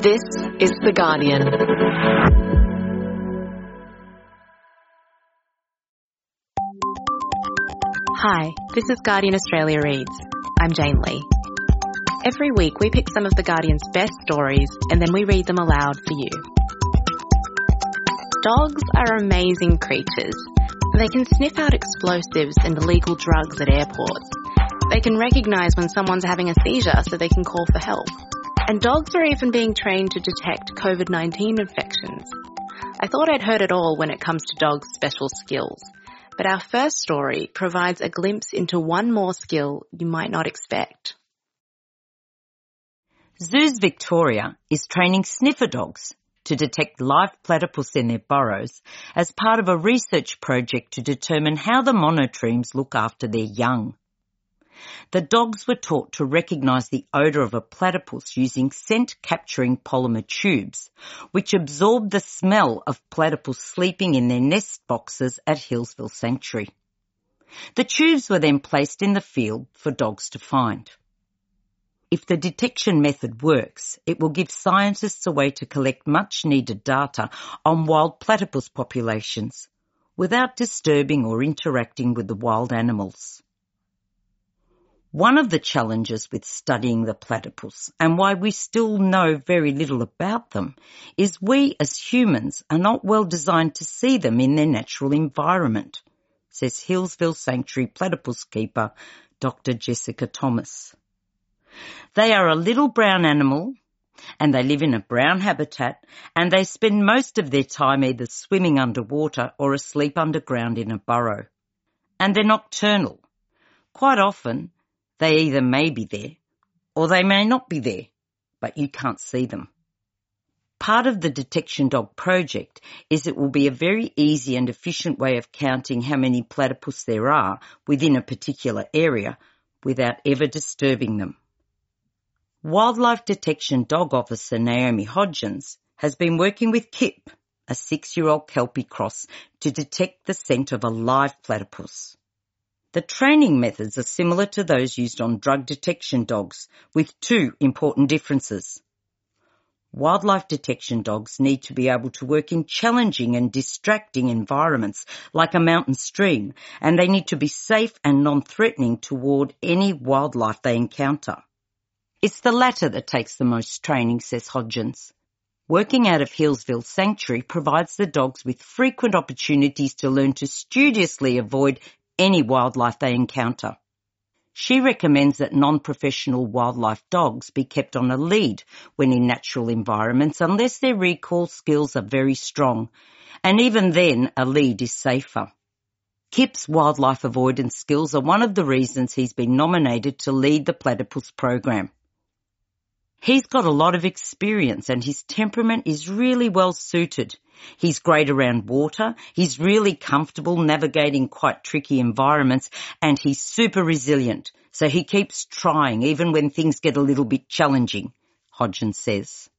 This is The Guardian. Hi, this is Guardian Australia Reads. I'm Jane Lee. Every week we pick some of The Guardian's best stories and then we read them aloud for you. Dogs are amazing creatures. They can sniff out explosives and illegal drugs at airports. They can recognise when someone's having a seizure so they can call for help. And dogs are even being trained to detect COVID-19 infections. I thought I'd heard it all when it comes to dogs' special skills. But our first story provides a glimpse into one more skill you might not expect. Zoos Victoria is training sniffer dogs to detect live platypus in their burrows as part of a research project to determine how the monotremes look after their young. The dogs were taught to recognise the odour of a platypus using scent-capturing polymer tubes, which absorb the smell of platypus sleeping in their nest boxes at Healesville Sanctuary. The tubes were then placed in the field for dogs to find. If the detection method works, it will give scientists a way to collect much-needed data on wild platypus populations without disturbing or interacting with the wild animals. One of the challenges with studying the platypus, and why we still know very little about them, is we as humans are not well designed to see them in their natural environment, says Healesville Sanctuary platypus keeper Dr. Jessica Thomas. They are a little brown animal, and they live in a brown habitat, and they spend most of their time either swimming underwater or asleep underground in a burrow. And they're nocturnal. Quite often, they either may be there or they may not be there, but you can't see them. Part of the Detection Dog project is it will be a very easy and efficient way of counting how many platypus there are within a particular area without ever disturbing them. Wildlife Detection Dog Officer Naomi Hodgins has been working with Kip, a 6-year-old Kelpie cross, to detect the scent of a live platypus. The training methods are similar to those used on drug detection dogs, with two important differences. Wildlife detection dogs need to be able to work in challenging and distracting environments like a mountain stream, and they need to be safe and non-threatening toward any wildlife they encounter. It's the latter that takes the most training, says Hodgins. Working out of Healesville Sanctuary provides the dogs with frequent opportunities to learn to studiously avoid any wildlife they encounter. She recommends that non-professional wildlife dogs be kept on a lead when in natural environments unless their recall skills are very strong, and even then a lead is safer. Kip's wildlife avoidance skills are one of the reasons he's been nominated to lead the platypus program. He's got a lot of experience and his temperament is really well suited. He's great around water, he's really comfortable navigating quite tricky environments, and he's super resilient, so he keeps trying even when things get a little bit challenging, Hodgins says.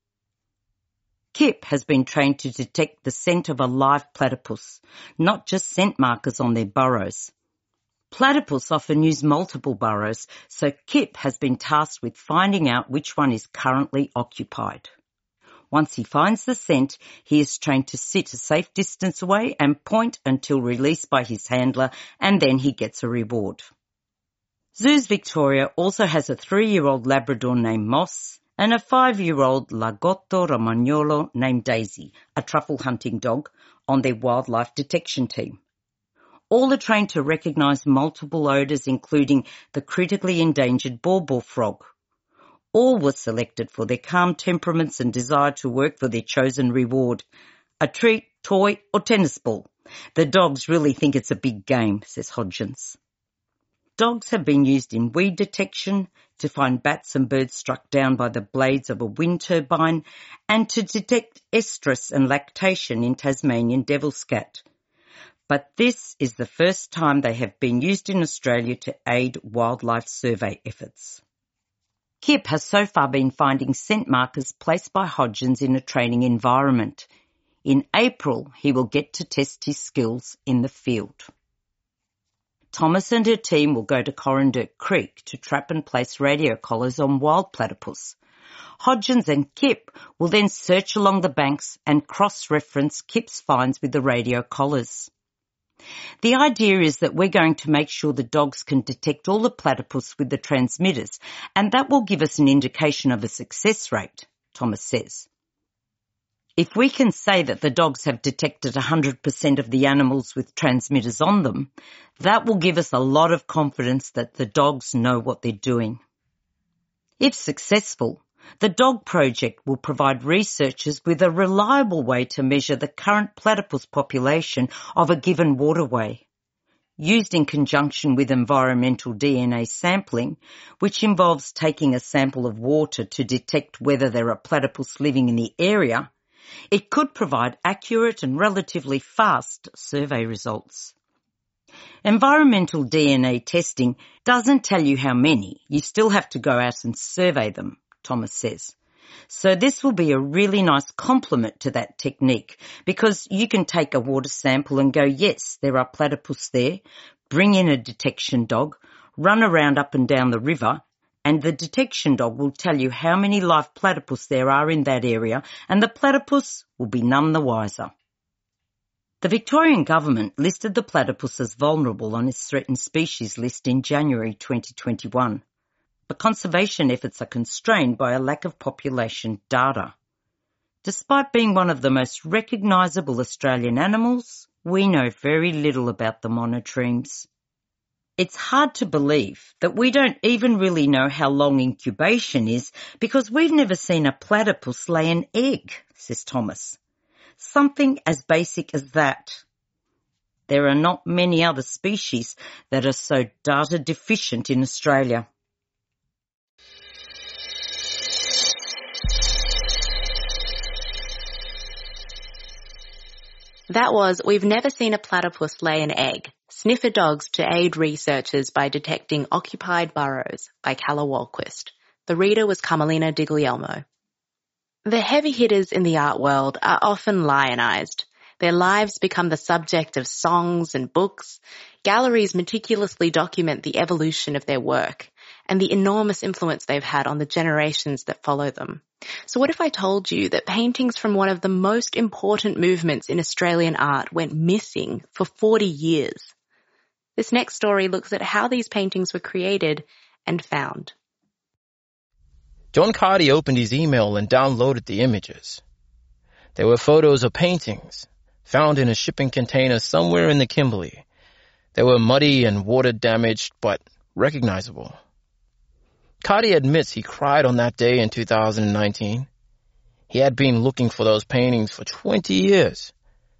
Kip has been trained to detect the scent of a live platypus, not just scent markers on their burrows. Platypus often use multiple burrows, so Kip has been tasked with finding out which one is currently occupied. Once he finds the scent, he is trained to sit a safe distance away and point until released by his handler, and then he gets a reward. Zoos Victoria also has a 3-year-old Labrador named Moss and a 5-year-old Lagotto Romagnolo named Daisy, a truffle hunting dog, on their wildlife detection team. All are trained to recognise multiple odours, including the critically endangered bawbaw frog. All were selected for their calm temperaments and desire to work for their chosen reward, a treat, toy or tennis ball. The dogs really think it's a big game, says Hodgins. Dogs have been used in weed detection, to find bats and birds struck down by the blades of a wind turbine, and to detect estrus and lactation in Tasmanian devil scat. But this is the first time they have been used in Australia to aid wildlife survey efforts. Kip has so far been finding scent markers placed by Hodgins in a training environment. In April, he will get to test his skills in the field. Thomas and her team will go to Coranderrk Creek to trap and place radio collars on wild platypus, Hodgins and Kip will then search along the banks and cross-reference Kip's finds with the radio collars. The idea is that we're going to make sure the dogs can detect all the platypus with the transmitters, and that will give us an indication of a success rate, Thomas says. If we can say that the dogs have detected 100% of the animals with transmitters on them, that will give us a lot of confidence that the dogs know what they're doing. If successful, the dog project will provide researchers with a reliable way to measure the current platypus population of a given waterway, used in conjunction with environmental DNA sampling, which involves taking a sample of water to detect whether there are platypus living in the area. It could provide accurate and relatively fast survey results. Environmental DNA testing doesn't tell you how many. You still have to go out and survey them, Thomas says. So this will be a really nice complement to that technique, because you can take a water sample and go, yes, there are platypus there, bring in a detection dog, run around up and down the river, and the detection dog will tell you how many live platypus there are in that area, and the platypus will be none the wiser. The Victorian government listed the platypus as vulnerable on its threatened species list in January 2021. But conservation efforts are constrained by a lack of population data. Despite being one of the most recognisable Australian animals, we know very little about the monotremes. It's hard to believe that we don't even really know how long incubation is, because we've never seen a platypus lay an egg, says Thomas. Something as basic as that. There are not many other species that are so data deficient in Australia. That was We've Never Seen a Platypus Lay an Egg, Sniffer Dogs to Aid Researchers by Detecting Occupied Burrows by Calla Wahlquist. The reader was Carmelina Di Guglielmo. The heavy hitters in the art world are often lionised. Their lives become the subject of songs and books. Galleries meticulously document the evolution of their work and the enormous influence they've had on the generations that follow them. So what if I told you that paintings from one of the most important movements in Australian art went missing for 40 years? This next story looks at how these paintings were created and found. John Carty opened his email and downloaded the images. There were photos of paintings found in a shipping container somewhere in the Kimberley. They were muddy and water-damaged, but recognizable. Carty admits he cried on that day in 2019. He had been looking for those paintings for 20 years.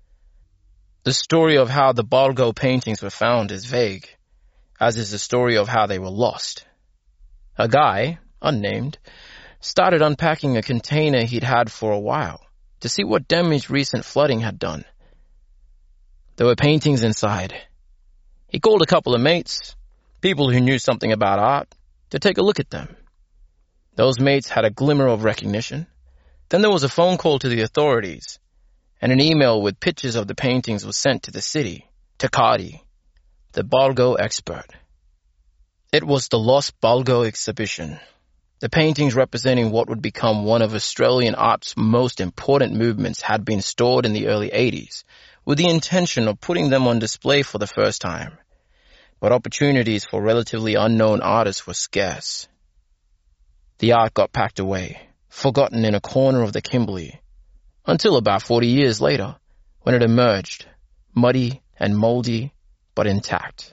The story of how the Balgo paintings were found is vague, as is the story of how they were lost. A guy, unnamed, started unpacking a container he'd had for a while to see what damage recent flooding had done. There were paintings inside. He called a couple of mates, people who knew something about art, to take a look at them. Those mates had a glimmer of recognition. Then there was a phone call to the authorities, and an email with pictures of the paintings was sent to the city, to Carty, the Balgo expert. It was the Lost Balgo exhibition. The paintings representing what would become one of Australian art's most important movements had been stored in the early 80s, with the intention of putting them on display for the first time. But opportunities for relatively unknown artists were scarce. The art got packed away, forgotten in a corner of the Kimberley, until about 40 years later, when it emerged, muddy and mouldy, but intact.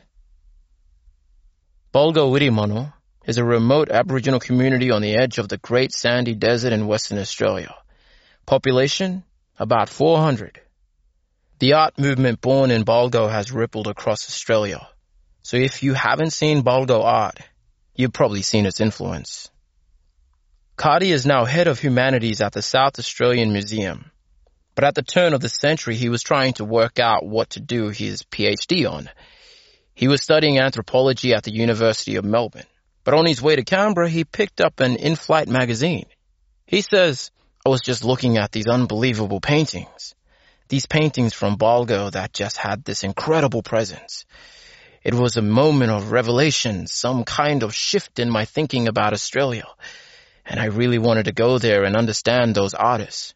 Balgo Wirimano is a remote Aboriginal community on the edge of the Great Sandy Desert in Western Australia. Population, about 400. The art movement born in Balgo has rippled across Australia. So if you haven't seen Balgo art, you've probably seen its influence. Carty is now head of humanities at the South Australian Museum. But at the turn of the century, he was trying to work out what to do his PhD on. He was studying anthropology at the University of Melbourne. But on his way to Canberra, he picked up an in-flight magazine. He says, I was just looking at these unbelievable paintings. These paintings from Balgo that just had this incredible presence. It was a moment of revelation, some kind of shift in my thinking about Australia. and I really wanted to go there and understand those artists.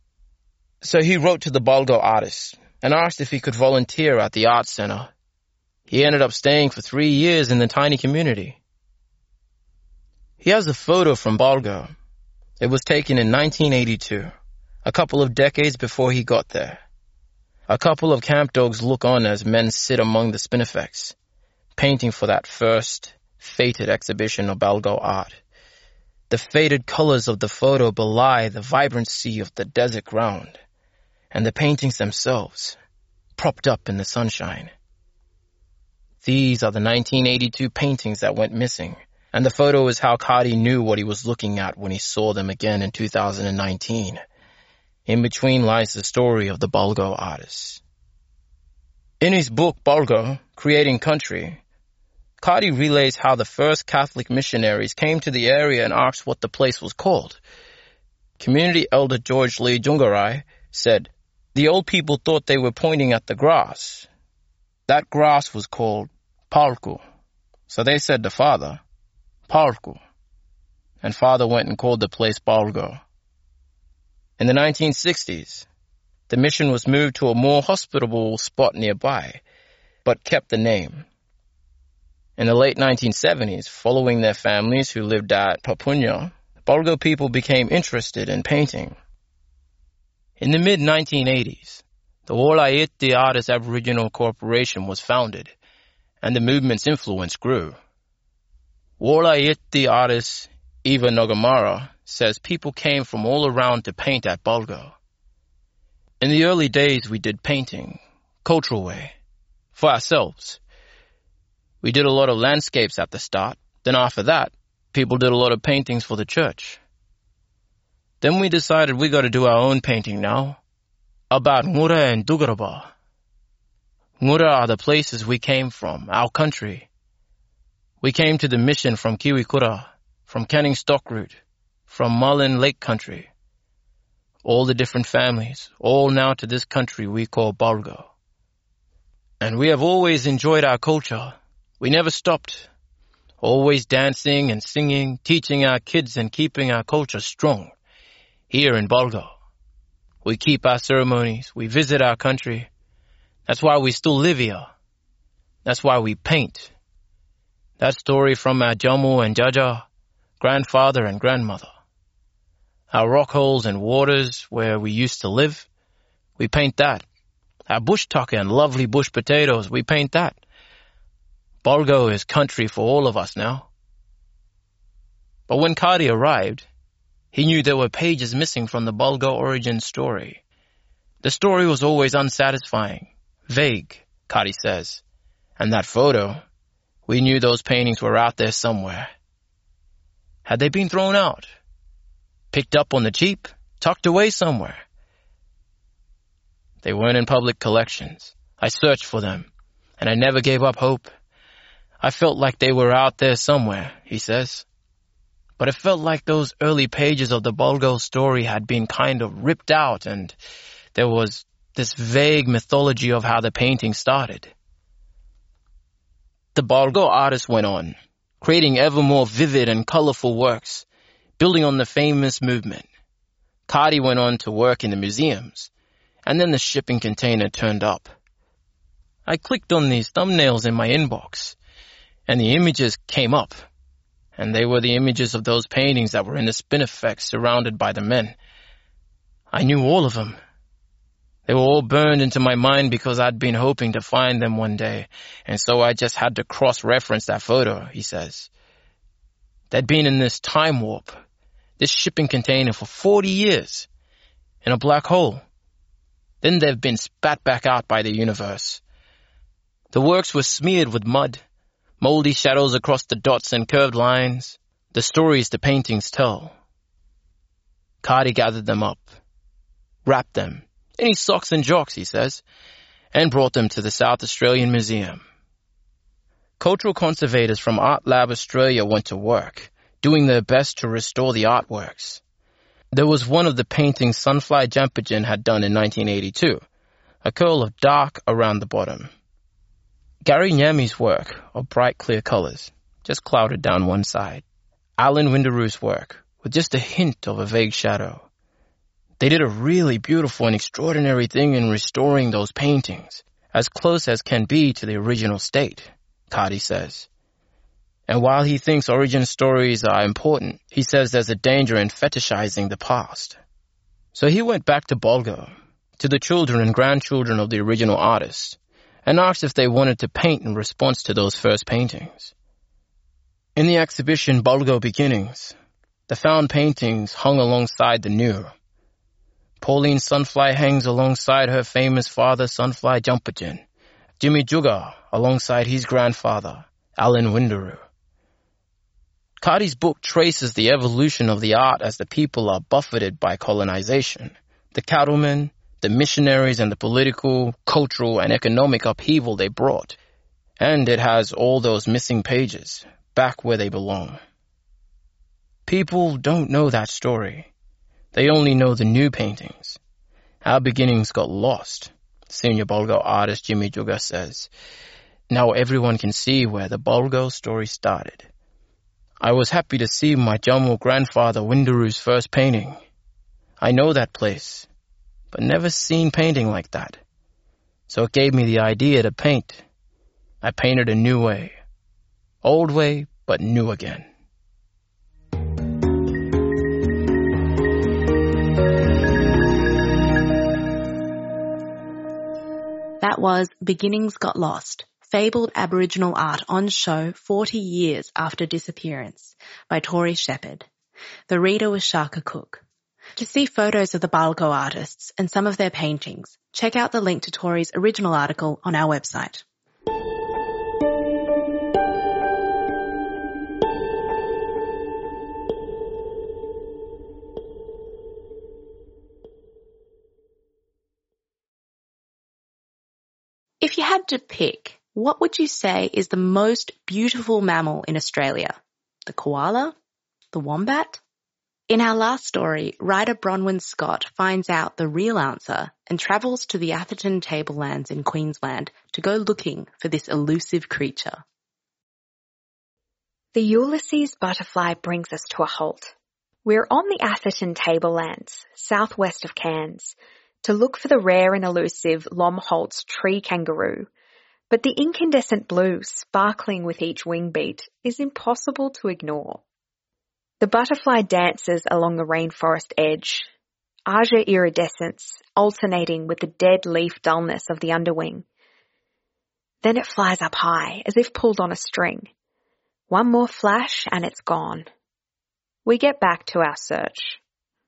So he wrote to the Balgo artists and asked if he could volunteer at the art center. He ended up staying for 3 years in the tiny community. He has a photo from Balgo. It was taken in 1982, a couple of decades before he got there. A couple of camp dogs look on as men sit among the spinifex, painting for that first fated exhibition of Balgo art. The faded colors of the photo belie the vibrancy of the desert ground, and the paintings themselves, propped up in the sunshine. These are the 1982 paintings that went missing, and the photo is how Kadi knew what he was looking at when he saw them again in 2019. In between lies the story of the Balgo artists. In his book, Balgo, Creating Country, Kadi relays how the first Catholic missionaries came to the area and asked what the place was called. Community elder George Lee Jungarai said, "The old people thought they were pointing at the grass. That grass was called Palku. So they said to Father, Palku. And Father went and called the place Balgo." In the 1960s, the mission was moved to a more hospitable spot nearby, but kept the name. In the late 1970s, following their families who lived at Papunya, the Balgo people became interested in painting. In the mid-1980s, the Wolayiti Artists Aboriginal Corporation was founded, and the movement's influence grew. Wolayiti artist Eva Nogamara says people came from all around to paint at Balgo. In the early days, we did painting, cultural way, for ourselves. We did a lot of landscapes at the start. Then after that, people did a lot of paintings for the church. Then we decided we got to do our own painting now, about Ngura and Dugaraba. Ngura are the places we came from, our country. We came to the mission from Kiwikura, from Canning Stockroot, from Mullen Lake Country. All the different families, all now to this country we call Balgo. And we have always enjoyed our culture. We never stopped. Always dancing and singing, teaching our kids and keeping our culture strong. Here in Balgo. We keep our ceremonies. We visit our country. That's why we still live here. That's why we paint. That story from our Jamu and Jaja, grandfather and grandmother. Our rock holes and waters where we used to live, we paint that. Our bush tucker and lovely bush potatoes, we paint that. Balgo is country for all of us now. But when Kadi arrived, he knew there were pages missing from the Balgo origin story. The story was always unsatisfying, vague, Kadi says. And that photo, we knew those paintings were out there somewhere. Had they been thrown out? Picked up on the cheap? Tucked away somewhere? They weren't in public collections. I searched for them, and I never gave up hope. I felt like they were out there somewhere, he says. But it felt like those early pages of the Balgo story had been kind of ripped out, and there was this vague mythology of how the painting started. The Balgo artist went on, creating ever more vivid and colorful works, building on the famous movement. Kadi went on to work in the museums, and then the shipping container turned up. I clicked on these thumbnails in my inbox, and the images came up, and they were the images of those paintings that were in the spinifex surrounded by the men. I knew all of them. They were all burned into my mind because I'd been hoping to find them one day, and so I just had to cross-reference that photo, he says. They'd been in this time warp, this shipping container for 40 years, in a black hole. Then they've been spat back out by the universe. The works were smeared with mud, moldy shadows across the dots and curved lines, the stories the paintings tell. Kadi gathered them up, wrapped them, in his socks and jocks, he says, and brought them to the South Australian Museum. Cultural conservators from Art Lab Australia went to work, doing their best to restore the artworks. There was one of the paintings Sunfly Jampajan had done in 1982, a curl of dark around the bottom. Gary Nyami's work of bright clear colors, just clouded down one side. Alan Windaroo's work, with just a hint of a vague shadow. They did a really beautiful and extraordinary thing in restoring those paintings, as close as can be to the original state, Kadi says. And while he thinks origin stories are important, he says there's a danger in fetishizing the past. So he went back to Bulgo, to the children and grandchildren of the original artists, and asked if they wanted to paint in response to those first paintings. In the exhibition Bulgo Beginnings, the found paintings hung alongside the new. Pauline Sunfly hangs alongside her famous father Sunfly Jumpajin, Jimmy Juga alongside his grandfather, Alan Windaroo. Kadi's book traces the evolution of the art as the people are buffeted by colonization, the cattlemen, the missionaries, and the political, cultural, and economic upheaval they brought. And it has all those missing pages, back where they belong. People don't know that story. They only know the new paintings. Our beginnings got lost, senior Bulgo artist Jimmy Juga says. Now everyone can see where the Bulgo story started. I was happy to see my Jammu grandfather Windaroo's first painting. I know that place, but never seen painting like that. So it gave me the idea to paint. I painted a new way. Old way, but new again. That was Beginnings Got Lost, fabled Aboriginal art on show 40 years after disappearance by Tori Shepherd. The reader was Shaka Cook. To see photos of the Bulgo artists and some of their paintings, check out the link to Tori's original article on our website. If you had to pick, what would you say is the most beautiful mammal in Australia? The koala? The wombat? In our last story, writer Bronwyn Scott finds out the real answer and travels to the Atherton Tablelands in Queensland to go looking for this elusive creature. The Ulysses butterfly brings us to a halt. We're on the Atherton Tablelands, southwest of Cairns, to look for the rare and elusive Lomholtz tree kangaroo, but the incandescent blue sparkling with each wing beat is impossible to ignore. The butterfly dances along the rainforest edge, azure iridescence alternating with the dead leaf dullness of the underwing. Then it flies up high as if pulled on a string. One more flash and it's gone. We get back to our search.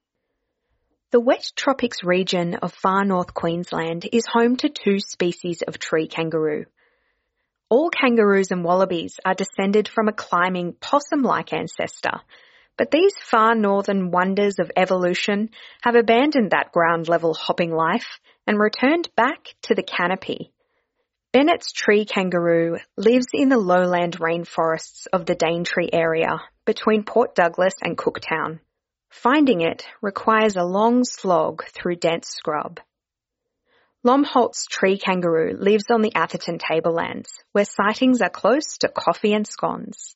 The wet tropics region of far north Queensland is home to two species of tree kangaroo. All kangaroos and wallabies are descended from a climbing possum-like ancestor, but these far northern wonders of evolution have abandoned that ground-level hopping life and returned back to the canopy. Bennett's tree kangaroo lives in the lowland rainforests of the Daintree area between Port Douglas and Cooktown. Finding it requires a long slog through dense scrub. Lomholtz tree kangaroo lives on the Atherton Tablelands, where sightings are close to coffee and scones.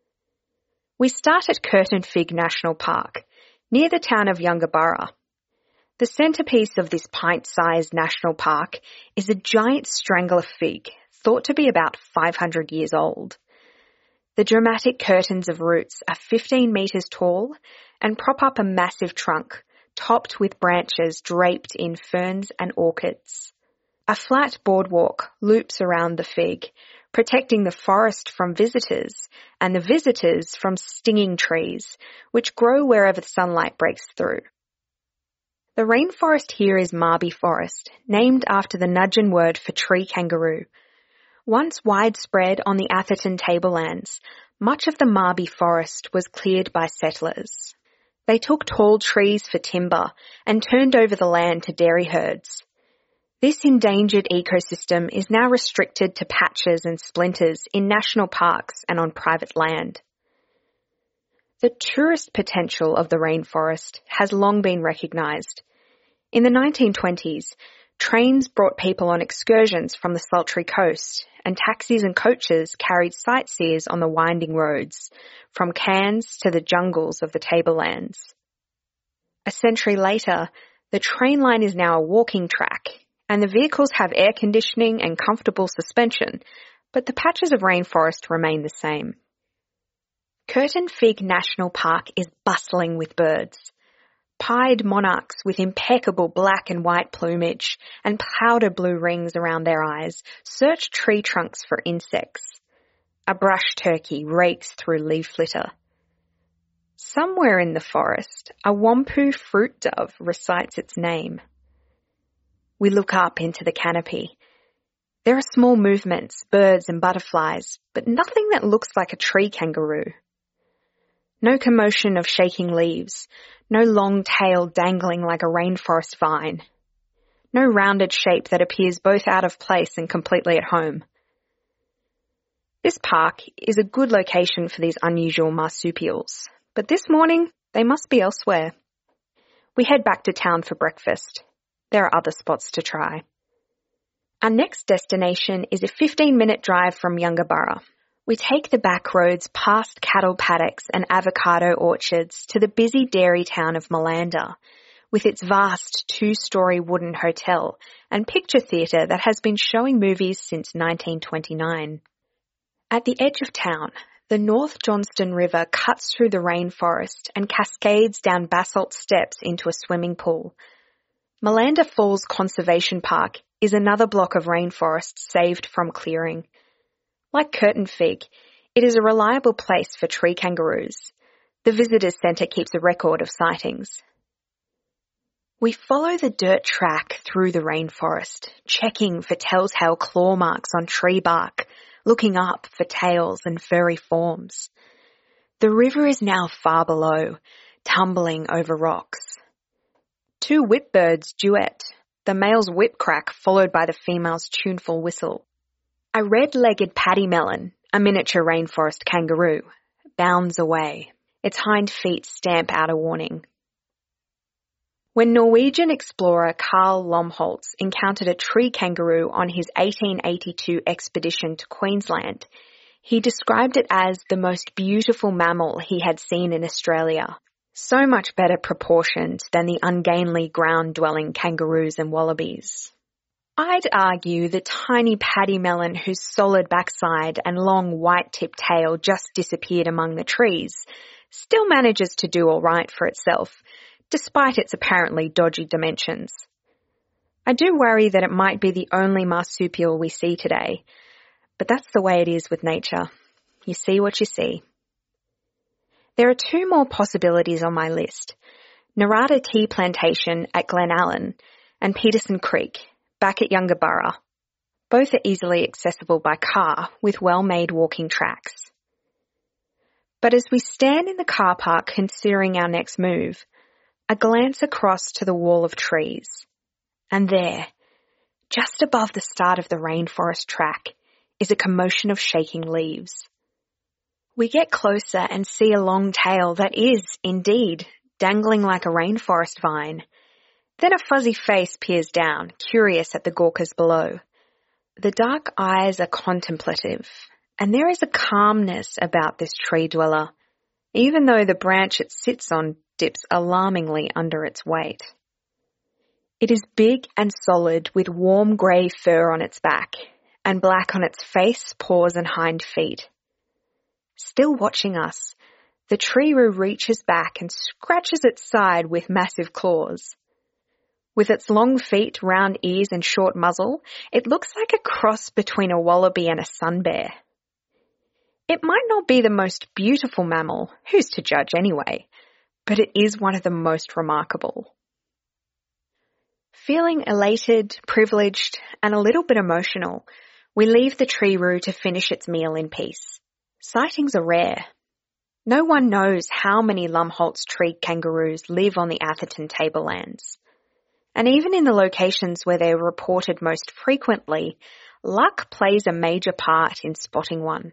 We start at Curtin Fig National Park, near the town of Yungaburra. The centrepiece of this pint-sized national park is a giant strangler fig, thought to be about 500 years old. The dramatic curtains of roots are 15 metres tall and prop up a massive trunk, topped with branches draped in ferns and orchids. A flat boardwalk loops around the fig, protecting the forest from visitors and the visitors from stinging trees, which grow wherever the sunlight breaks through. The rainforest here is Marby Forest, named after the Nudgin word for tree kangaroo. Once widespread on the Atherton Tablelands, much of the Marby Forest was cleared by settlers. They took tall trees for timber and turned over the land to dairy herds. This endangered ecosystem is now restricted to patches and splinters in national parks and on private land. The tourist potential of the rainforest has long been recognised. In the 1920s, Trains brought people on excursions from the sultry coast, and taxis and coaches carried sightseers on the winding roads, from Cairns to the jungles of the Tablelands. A century later, the train line is now a walking track, and the vehicles have air conditioning and comfortable suspension, but the patches of rainforest remain the same. Curtin Fig National Park is bustling with birds. Pied monarchs with impeccable black and white plumage and powder blue rings around their eyes search tree trunks for insects. A brush turkey rakes through leaf litter. Somewhere in the forest, a wampu fruit dove recites its name. We look up into the canopy. There are small movements, birds and butterflies, but nothing that looks like a tree kangaroo. No commotion of shaking leaves, no long tail dangling like a rainforest vine, no rounded shape that appears both out of place and completely at home. This park is a good location for these unusual marsupials, but this morning they must be elsewhere. We head back to town for breakfast. There are other spots to try. Our next destination is a 15-minute drive from Yungaburra. We take the back roads past cattle paddocks and avocado orchards to the busy dairy town of Malanda, with its vast 2-story wooden hotel and picture theatre that has been showing movies since 1929. At the edge of town, the North Johnston River cuts through the rainforest and cascades down basalt steps into a swimming pool. Malanda Falls Conservation Park is another block of rainforest saved from clearing. Like Curtin Fig, it is a reliable place for tree kangaroos. The Visitors Centre keeps a record of sightings. We follow the dirt track through the rainforest, checking for telltale claw marks on tree bark, looking up for tails and furry forms. The river is now far below, tumbling over rocks. 2 whipbirds duet, the male's whip crack followed by the female's tuneful whistle. A red-legged paddymmelon, a miniature rainforest kangaroo, bounds away. Its hind feet stamp out a warning. When Norwegian explorer Carl Lomholtz encountered a tree kangaroo on his 1882 expedition to Queensland, he described it as the most beautiful mammal he had seen in Australia, so much better proportioned than the ungainly ground-dwelling kangaroos and wallabies. I'd argue the tiny paddymmelon whose solid backside and long white-tipped tail just disappeared among the trees still manages to do all right for itself, despite its apparently dodgy dimensions. I do worry that it might be the only marsupial we see today, but that's the way it is with nature. You see what you see. There are 2 more possibilities on my list: Narada Tea Plantation at Glenallen and Peterson Creek, back at Yungaburra. Both are easily accessible by car with well-made walking tracks. But as we stand in the car park considering our next move, a glance across to the wall of trees, and there, just above the start of the rainforest track, is a commotion of shaking leaves. We get closer and see a long tail that is, indeed, dangling like a rainforest vine. Then a fuzzy face peers down, curious at the Gawkers below. The dark eyes are contemplative, and there is a calmness about this tree dweller, even though the branch it sits on dips alarmingly under its weight. It is big and solid with warm grey fur on its back, and black on its face, paws and hind feet. Still watching us, the treeroo reaches back and scratches its side with massive claws. With its long feet, round ears and short muzzle, it looks like a cross between a wallaby and a sun bear. It might not be the most beautiful mammal, who's to judge anyway, but it is one of the most remarkable. Feeling elated, privileged, and a little bit emotional, we leave the treeroo to finish its meal in peace. Sightings are rare. No one knows how many Lomholtz tree kangaroos live on the Atherton Tablelands. And even in the locations where they're reported most frequently, luck plays a major part in spotting one.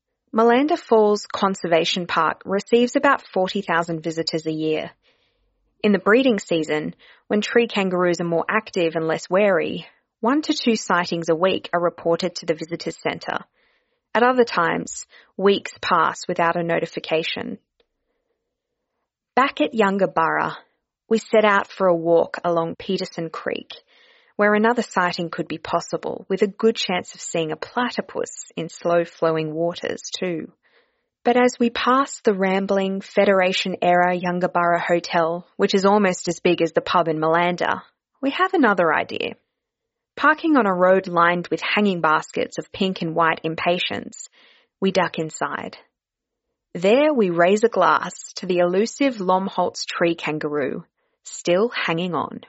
Malanda Falls Conservation Park receives about 40,000 visitors a year. In the breeding season, when tree kangaroos are more active and less wary, 1 to 2 sightings a week are reported to the visitors centre. At other times, weeks pass without a notification. Back at Yungaburra, we set out for a walk along Peterson Creek, where another sighting could be possible, with a good chance of seeing a platypus in slow-flowing waters too. But as we pass the rambling Federation-era Yungaburra Hotel, which is almost as big as the pub in Malanda, we have another idea. Parking on a road lined with hanging baskets of pink and white impatiens, we duck inside. There we raise a glass to the elusive Lomholtz tree kangaroo, still hanging on.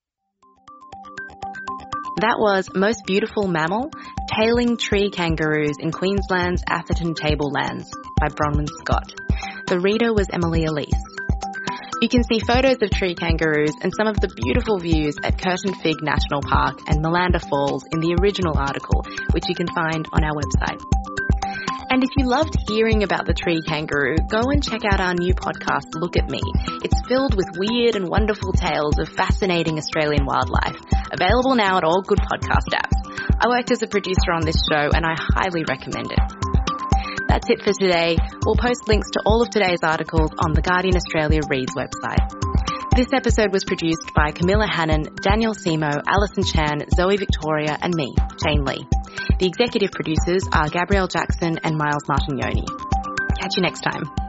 That was Most Beautiful Mammal, Tailing Tree Kangaroos in Queensland's Atherton Tablelands by Bronwyn Scott. The reader was Emily Elise. You can see photos of tree kangaroos and some of the beautiful views at Curtin Fig National Park and Malanda Falls in the original article, which you can find on our website. And if you loved hearing about the tree kangaroo, go and check out our new podcast, Look at Me. It's filled with weird and wonderful tales of fascinating Australian wildlife. Available now at all good podcast apps. I worked as a producer on this show and I highly recommend it. That's it for today. We'll post links to all of today's articles on the Guardian Australia Reads website. This episode was produced by Camilla Hannon, Daniel Simo, Alison Chan, Zoe Victoria and me, Jane Lee. The executive producers are Gabrielle Jackson and Miles Martignoni. Catch you next time.